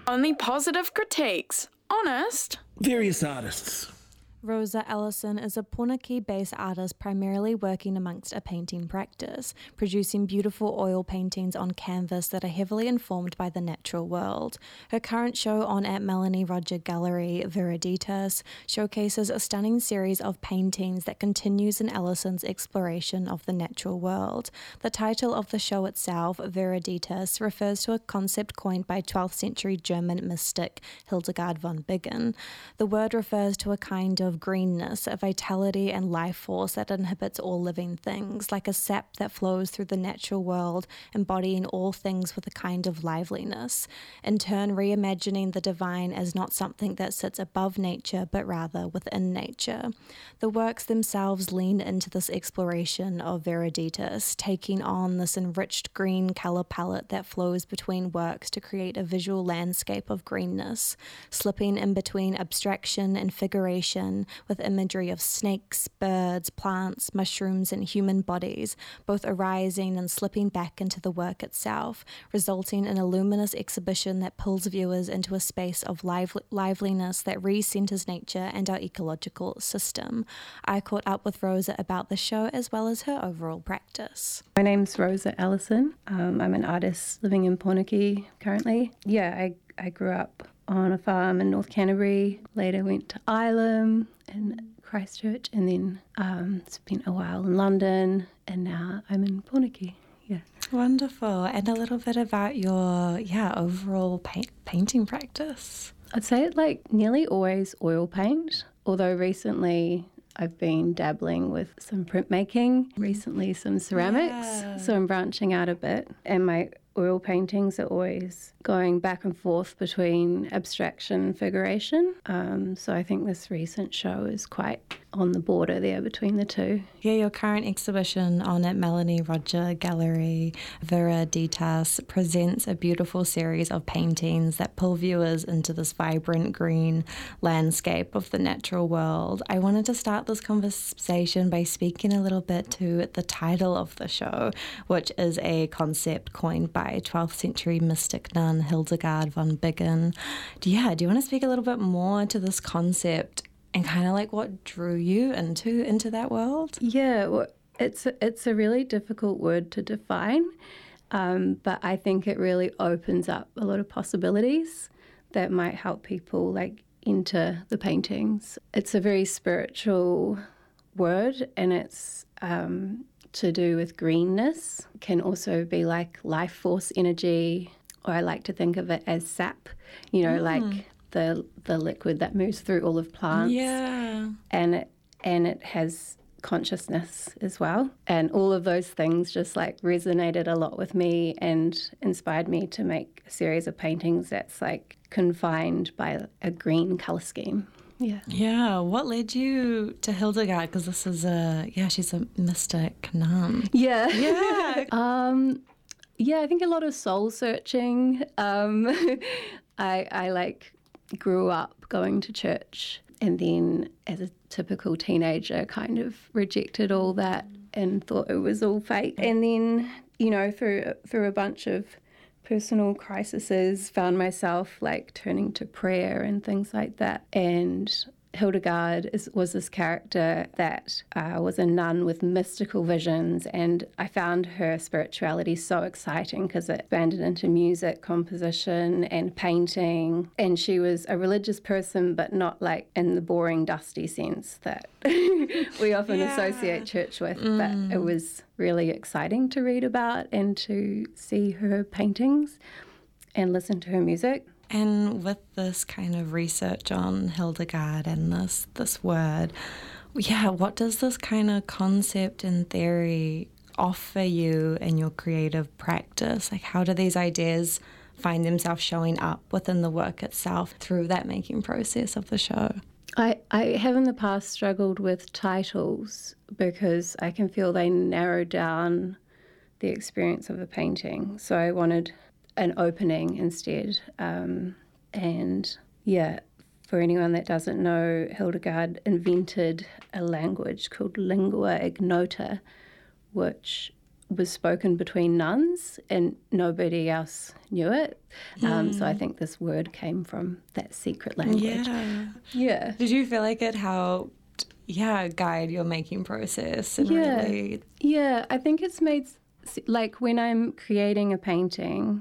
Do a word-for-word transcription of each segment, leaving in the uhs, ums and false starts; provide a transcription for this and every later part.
Only positive critiques. Honest. Various artists. Rosa Ellison is a Ponaki-based artist primarily working amongst a painting practice, producing beautiful oil paintings on canvas that are heavily informed by the natural world. Her current show on at Melanie Roger Gallery, Viriditas, showcases a stunning series of paintings that continues in Ellison's exploration of the natural world. The title of the show itself, Viriditas, refers to a concept coined by twelfth century German mystic Hildegard von Bingen. The word refers to a kind of greenness, a vitality and life force that inhabits all living things, like a sap that flows through the natural world, embodying all things with a kind of liveliness, in turn reimagining the divine as not something that sits above nature, but rather within nature. The works themselves lean into this exploration of Viriditas, taking on this enriched green colour palette that flows between works to create a visual landscape of greenness, slipping in between abstraction and figuration, with imagery of snakes, birds, plants, mushrooms, and human bodies, both arising and slipping back into the work itself, resulting in a luminous exhibition that pulls viewers into a space of live- liveliness that re-centers nature and our ecological system. I caught up with Rosa about the show as well as her overall practice. My name's Rosa Ellison. Um, I'm an artist living in Ponaki currently. Yeah, I, I grew up on a farm in North Canterbury, later went to Ilam and Christchurch, and then um, spent a while in London, and now I'm in Ponaki. Yeah. Wonderful. And a little bit about your, yeah, overall paint, painting practice. I'd say it like nearly always oil paint, although recently I've been dabbling with some printmaking, recently some ceramics, yeah. So I'm branching out a bit, and my oil paintings are always going back and forth between abstraction and figuration. Um, so I think this recent show is quite on the border there between the two. Yeah, your current exhibition on at Melanie Roger Gallery, Viriditas, presents a beautiful series of paintings that pull viewers into this vibrant green landscape of the natural world. I wanted to start this conversation by speaking a little bit to the title of the show, which is a concept coined by twelfth century mystic nun Hildegard von Bingen. Yeah, do you want to speak a little bit more to this concept and kind of like what drew you into into that world? Yeah, well, it's a, it's a really difficult word to define, um, but I think it really opens up a lot of possibilities that might help people like enter the paintings. It's a very spiritual word, and it's um, to do with greenness. It can also be like life force energy, or I like to think of it as sap, you know, mm. like the the liquid that moves through all of plants. Yeah. And it, and it has consciousness as well. And all of those things just like resonated a lot with me and inspired me to make a series of paintings that's like confined by a green colour scheme. Yeah. Yeah. What led you to Hildegard? Because this is a, yeah, she's a mystic nun. Yeah. Yeah. um, yeah, I think a lot of soul searching. Um, I, I like grew up going to church, and then as a typical teenager kind of rejected all that and thought it was all fake. And then, you know, through through a bunch of personal crises, found myself like turning to prayer and things like that. And Hildegard is, was this character that uh, was a nun with mystical visions, and I found her spirituality so exciting because it expanded into music, composition and painting, and she was a religious person, but not like in the boring, dusty sense that we often yeah. associate church with, mm. but it was really exciting to read about and to see her paintings and listen to her music. And with this kind of research on Hildegard and this this word, yeah, what does this kind of concept and theory offer you in your creative practice? Like, how do these ideas find themselves showing up within the work itself through that making process of the show? I, I have in the past struggled with titles because I can feel they narrow down the experience of a painting. So I wanted an opening instead. Um, and yeah, for anyone that doesn't know, Hildegard invented a language called lingua ignota, which was spoken between nuns and nobody else knew it. Um, so I think this word came from that secret language. Yeah. Yeah. Did you feel like it helped, yeah, guide your making process? And Yeah. really... Yeah, I think it's made, like when I'm creating a painting,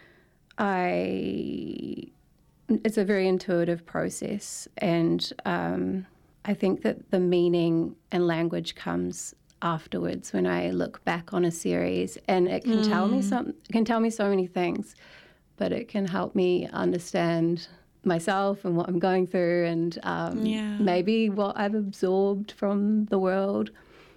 I, it's a very intuitive process. And um, I think that the meaning and language comes afterwards when I look back on a series, and it can mm. tell me some it can tell me so many things, but it can help me understand myself and what I'm going through, and um, yeah. maybe what I've absorbed from the world.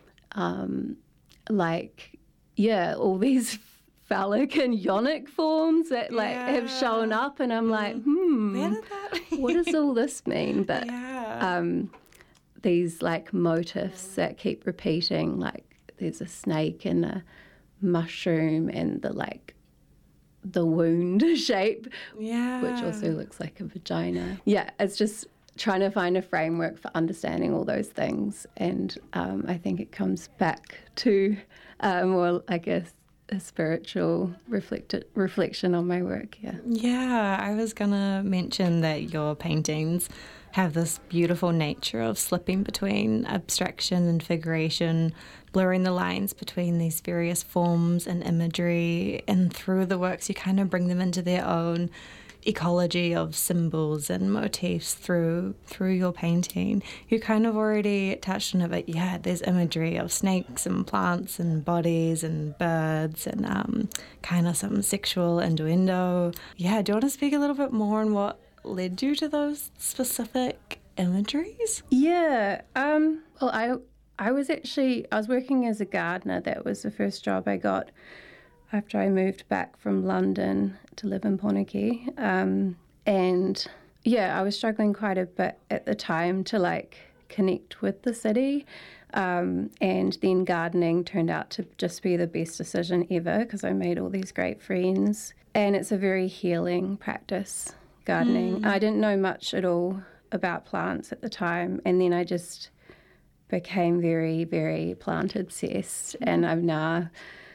Um, like, yeah, all these phallic and yonic forms that like yeah. have shown up, and I'm like, hmm, Where did that... what does all this mean? But yeah. um, these like motifs that keep repeating, like there's a snake and a mushroom and the like the wound shape, yeah. which also looks like a vagina. Yeah, it's just trying to find a framework for understanding all those things, and um, I think it comes back to uh, more, I guess, a spiritual reflect- reflection on my work. Yeah. Yeah, I was gonna mention that your paintings have this beautiful nature of slipping between abstraction and figuration, blurring the lines between these various forms and imagery, and through the works you kind of bring them into their own ecology of symbols and motifs through through your painting. You kind of already touched on it, but yeah, there's imagery of snakes and plants and bodies and birds and um, kind of some sexual innuendo. Yeah, do you want to speak a little bit more on what led you to those specific imageries? Yeah. Um, well, I I was actually, I was working as a gardener. That was the first job I got after I moved back from London to live in Poneke. Um, and yeah, I was struggling quite a bit at the time to like connect with the city. Um, and then gardening turned out to just be the best decision ever because I made all these great friends. And it's a very healing practice, gardening. Mm. I didn't know much at all about plants at the time. And then I just became very, very plant obsessed. Mm. And I've now,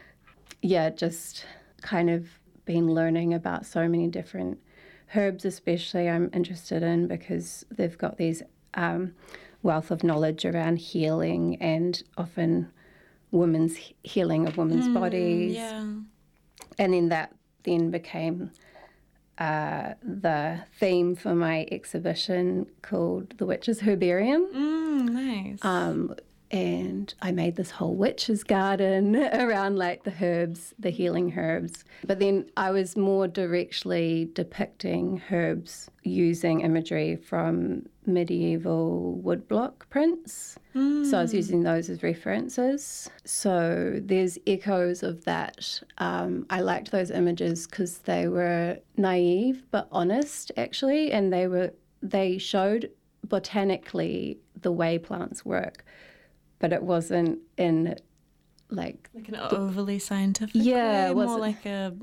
yeah, just kind of been learning about so many different herbs, especially I'm interested in because they've got these um, wealth of knowledge around healing and often women's healing of women's mm, bodies. Yeah. And then that then became uh, the theme for my exhibition called The Witch's Herbarium. Mm, nice. Um, and I made this whole witch's garden around like the herbs, the healing herbs. But then I was more directly depicting herbs using imagery from medieval woodblock prints. Mm. So I was using those as references. So there's echoes of that. Um, I liked those images because they were naive but honest, actually, and they were they showed botanically the way plants work. But it wasn't in, like... Like an overly scientific yeah, way? Was more it? like a...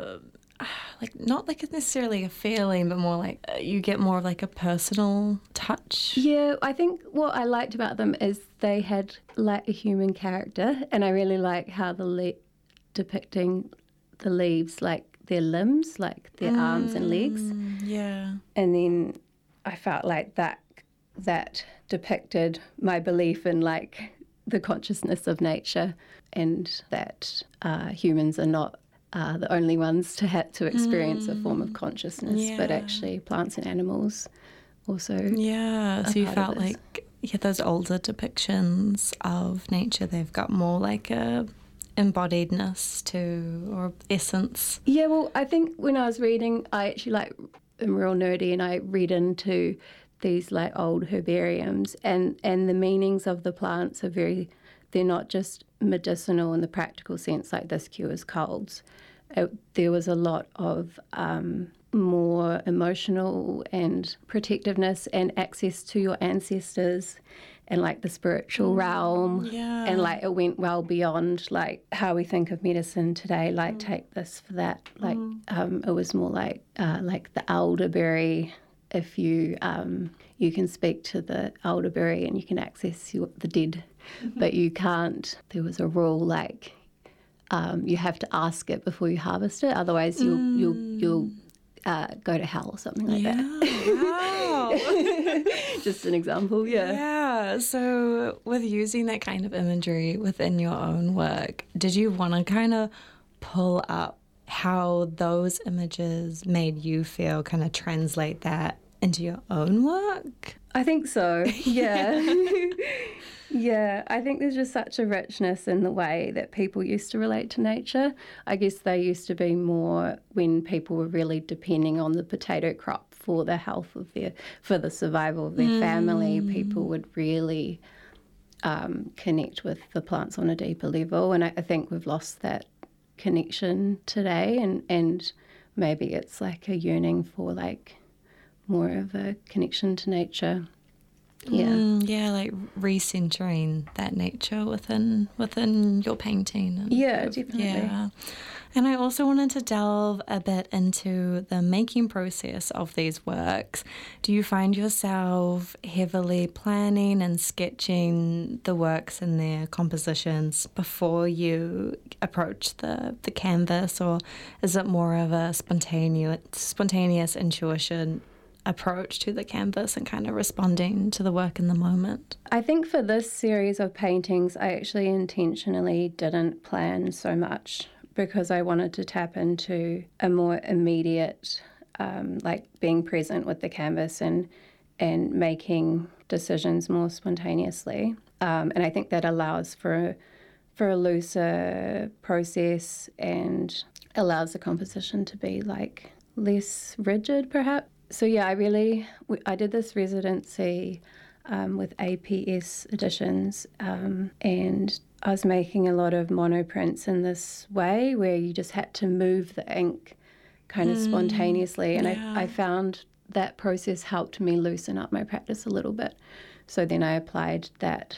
Uh, like, not like necessarily a feeling, but more like uh, you get more of like a personal touch. Yeah, I think what I liked about them is they had like a human character, and I really like how the le- depicting the leaves, like their limbs, like their mm, arms and legs. Yeah. And then I felt like that that depicted my belief in like the consciousness of nature, and that uh, humans are not uh, the only ones to have to experience mm. a form of consciousness, yeah. but actually plants and animals also. Yeah, so you felt like yeah, those older depictions of nature, they've got more like a embodiedness to or essence. Yeah, well, I think when I was reading, I actually like am real nerdy, and I read into these like old herbariums, and, and the meanings of the plants are very, they're not just medicinal in the practical sense, like this cures colds. It, there was a lot of um, more emotional and protectiveness and access to your ancestors and like the spiritual mm, realm. Yeah. And like it went well beyond like how we think of medicine today, like mm. take this for that. Like mm. um, it was more like uh, like the elderberry. If you um, you can speak to the elderberry and you can access your, the dead, mm-hmm. but you can't. There was a rule like um, you have to ask it before you harvest it. Otherwise, you'll Mm. you'll you'll uh, go to hell or something like Yeah, wow. that. Just an example, yeah. Yeah, so with using that kind of imagery within your own work, did you want to kind of pull up how those images made you feel, kind of translate that into your own work? I think so, yeah. Yeah, I think there's just such a richness in the way that people used to relate to nature. I guess they used to be more when people were really depending on the potato crop for the health of their, for the survival of their mm. family. People would really um, connect with the plants on a deeper level, and I, I think we've lost that connection today, and, and maybe it's like a yearning for like more of a connection to nature. Yeah, mm, yeah, like recentering that nature within within your painting. And yeah, definitely. Yeah, and I also wanted to delve a bit into the making process of these works. Do you find yourself heavily planning and sketching the works and their compositions before you approach the the canvas, or is it more of a spontaneous spontaneous intuition approach to the canvas and kind of responding to the work in the moment? I think for this series of paintings, I actually intentionally didn't plan so much because I wanted to tap into a more immediate, um, like being present with the canvas and and making decisions more spontaneously. Um, and I think that allows for for a looser process and allows the composition to be like less rigid, perhaps. So yeah, I really, I did this residency um, with A P S Editions, um, and I was making a lot of monoprints in this way where you just had to move the ink kind of mm, spontaneously, and yeah. I, I found that process helped me loosen up my practice a little bit. So then I applied that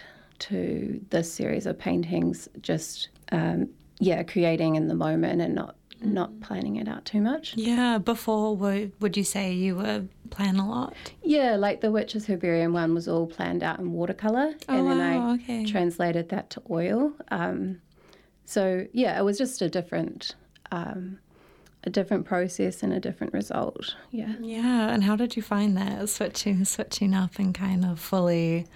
to this series of paintings, just, um, yeah, creating in the moment and not not planning it out too much. Yeah, before would, would you say you were plan a lot? Yeah, like the Witch's Herbarium one was all planned out in watercolour, oh, and then wow, I okay. translated that to oil. Um, so yeah, it was just a different um, a different process and a different result. Yeah. Yeah, and how did you find that, switching switching up and kind of fully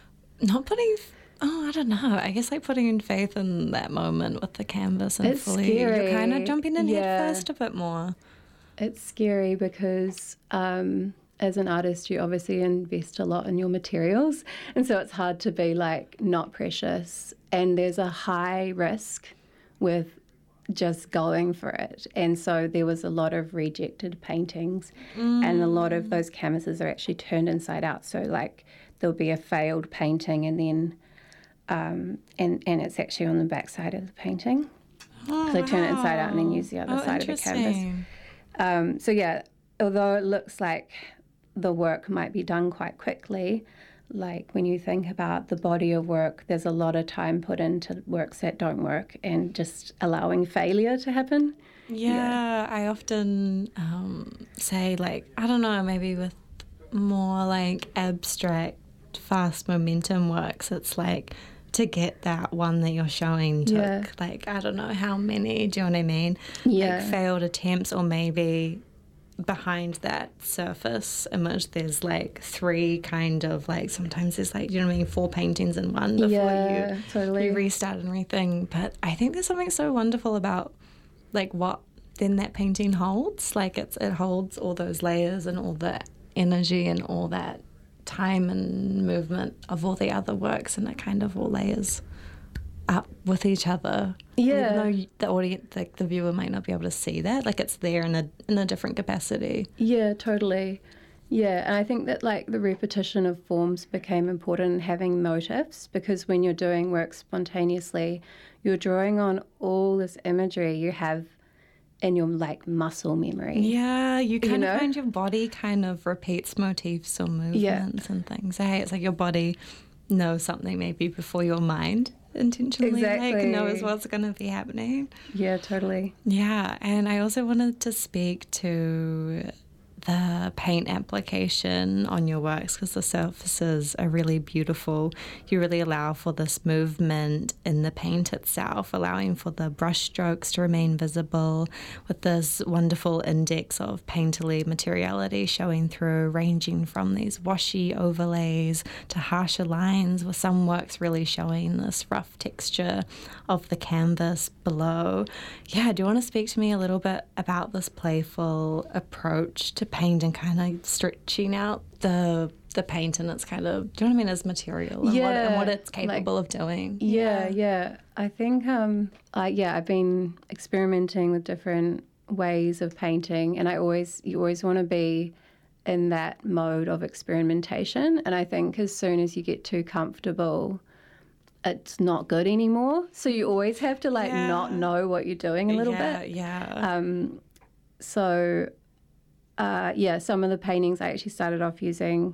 not putting Oh, I don't know. I guess like putting in faith in that moment with the canvas and it's fully, scary. You're kind of jumping in yeah. head first a bit more. It's scary because um, as an artist, you obviously invest a lot in your materials, and so it's hard to be like not precious. And there's a high risk with just going for it. And so there was a lot of rejected paintings, mm. and a lot of those canvases are actually turned inside out. So like there'll be a failed painting, and then Um, and, and it's actually on the back side of the painting. Oh, so I turn wow. it inside out and then use the other oh, side of the canvas. Um, so yeah, although it looks like the work might be done quite quickly, like when you think about the body of work, there's a lot of time put into works that don't work and just allowing failure to happen. Yeah, yeah. I often um, say like, I don't know, maybe with more like abstract, fast momentum works, it's like to get that one that you're showing took yeah. like I don't know how many, do you know what I mean? Yeah. Like failed attempts, or maybe behind that surface image there's like three kind of like, sometimes there's like, you know what I mean, four paintings in one before yeah, you, totally. you restart and everything. But I think there's something so wonderful about like what then that painting holds. Like it's it holds all those layers and all that energy and all that time and movement of all the other works, and it kind of all layers up with each other. Yeah. And even though the audience, like the viewer, might not be able to see that, like it's there in a in a different capacity. Yeah, totally. Yeah, and I think that like the repetition of forms became important, and having motifs, because when you're doing work spontaneously, you're drawing on all this imagery you have in your like muscle memory. Yeah, you kind you of know? find your body kind of repeats motifs or movements yeah. and things. Hey, it's like your body knows something maybe before your mind intentionally exactly. like knows what's going to be happening. Yeah, totally. Yeah, and I also wanted to speak to the paint application on your works because the surfaces are really beautiful. You really allow for this movement in the paint itself, allowing for the brush strokes to remain visible with this wonderful index of painterly materiality showing through, ranging from these washy overlays to harsher lines, with some works really showing this rough texture of the canvas below. Yeah, do you want to speak to me a little bit about this playful approach to paint and kind of stretching out the the paint and its kind of, do you know what I mean, as material and, yeah, what, and what it's capable like, of doing? Yeah, yeah. yeah. I think, um, I, yeah, I've been experimenting with different ways of painting, and I always, you always want to be in that mode of experimentation. And I think as soon as you get too comfortable, it's not good anymore. So you always have to like yeah. not know what you're doing a little yeah, bit. Yeah. Um, so, uh, yeah, some of the paintings I actually started off using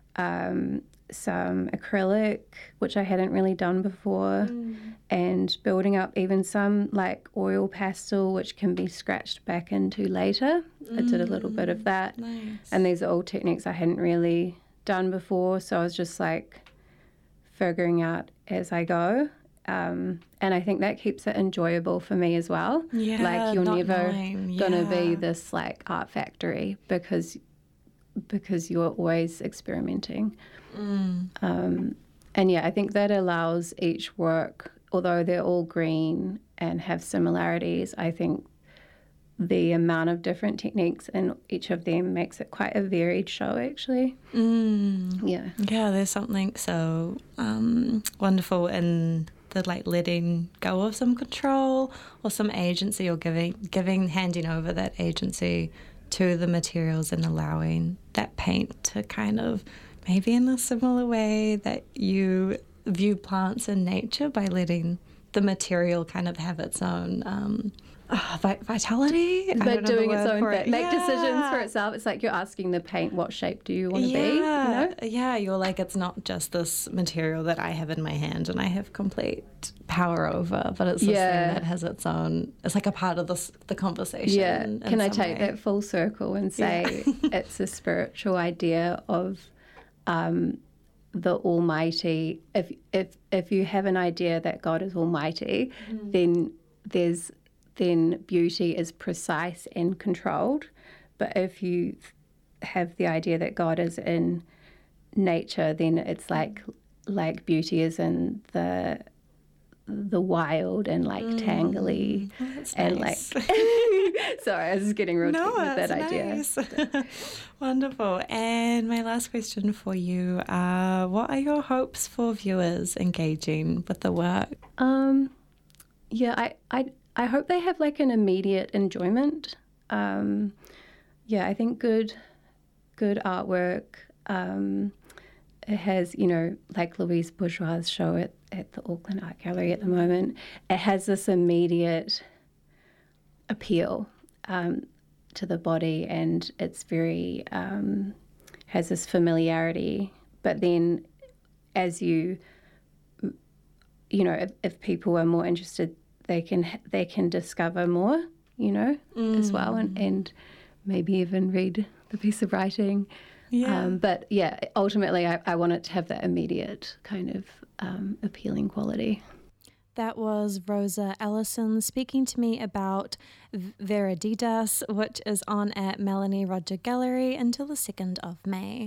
um, some acrylic, which I hadn't really done before, mm. and building up even some like oil pastel, which can be scratched back into later. Mm. I did a little bit of that. Nice. And these are all techniques I hadn't really done before. So I was just like figuring out as I go. Um, and I think that keeps it enjoyable for me as well. Yeah, like you're never yeah. going to be this like art factory because because you're always experimenting. Mm. Um, and yeah, I think that allows each work, although they're all green and have similarities, I think the amount of different techniques in each of them makes it quite a varied show, actually. Mm. Yeah. Yeah, there's something so um, wonderful in the like letting go of some control or some agency, or giving, giving, handing over that agency to the materials and allowing that paint to kind of, maybe in a similar way that you view plants in nature, by letting the material kind of have its own um, oh, vitality. But doing its own thing, it. make yeah. decisions for itself. It's like you're asking the paint, what shape do you want to yeah. be? You know? Yeah, you're like, it's not just this material that I have in my hand and I have complete power over, but it's this yeah. thing that has its own, it's like a part of this, the conversation. Yeah. Can I take way. that full circle and say yeah. it's a spiritual idea of um, the Almighty. If if if you have an idea that God is Almighty, mm. then there's then beauty is precise and controlled. But if you have the idea that God is in nature, then it's like like beauty is in the the wild and like mm. tangly oh, and nice. like sorry, I was just getting real no, with that nice. idea. Wonderful. And my last question for you, uh, what are your hopes for viewers engaging with the work? Um, yeah, I, I, I hope they have like an immediate enjoyment. Um, yeah, I think good, good artwork. Um, it has, you know, like Louise Bourgeois' show at, at the Auckland Art Gallery at the moment. It has this immediate appeal um, to the body, and it's very um, has this familiarity. But then, as you, you know, if, if people are more interested, they can they can discover more, you know, mm. as well, and, and maybe even read the piece of writing. Yeah. Um, but yeah, ultimately, I, I want it to have that immediate kind of um, appealing quality. That was Rosa Ellison speaking to me about Vereditas, which is on at Melanie Roger Gallery until the second of May.